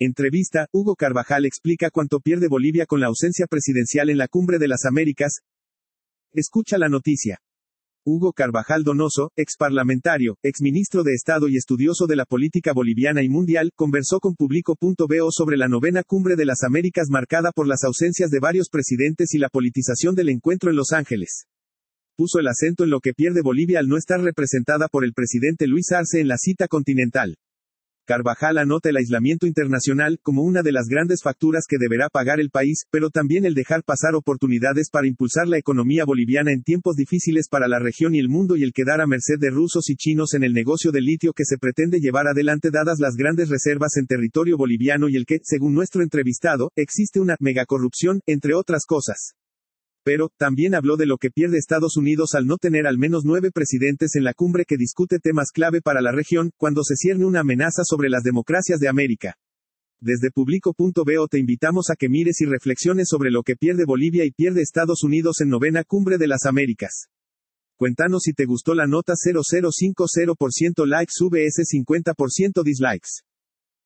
Entrevista, Hugo Carvajal explica cuánto pierde Bolivia con la ausencia presidencial en la Cumbre de las Américas. Escucha la noticia. Hugo Carvajal Donoso, exparlamentario, exministro de Estado y estudioso de la política boliviana y mundial, conversó con Publico.bo sobre la novena Cumbre de las Américas marcada por las ausencias de varios presidentes y la politización del encuentro en Los Ángeles. Puso el acento en lo que pierde Bolivia al no estar representada por el presidente Luis Arce en la cita continental. Carvajal anota el aislamiento internacional como una de las grandes facturas que deberá pagar el país, pero también el dejar pasar oportunidades para impulsar la economía boliviana en tiempos difíciles para la región y el mundo y el quedar a merced de rusos y chinos en el negocio del litio que se pretende llevar adelante dadas las grandes reservas en territorio boliviano y el que, según nuestro entrevistado, existe una megacorrupción, entre otras cosas. Pero, también habló de lo que pierde Estados Unidos al no tener al menos 9 presidentes en la cumbre que discute temas clave para la región, cuando se cierne una amenaza sobre las democracias de América. Desde Publico.bo te invitamos a que mires y reflexiones sobre lo que pierde Bolivia y pierde Estados Unidos en novena Cumbre de las Américas. Cuéntanos si te gustó la nota. 0050% likes vs 50% dislikes.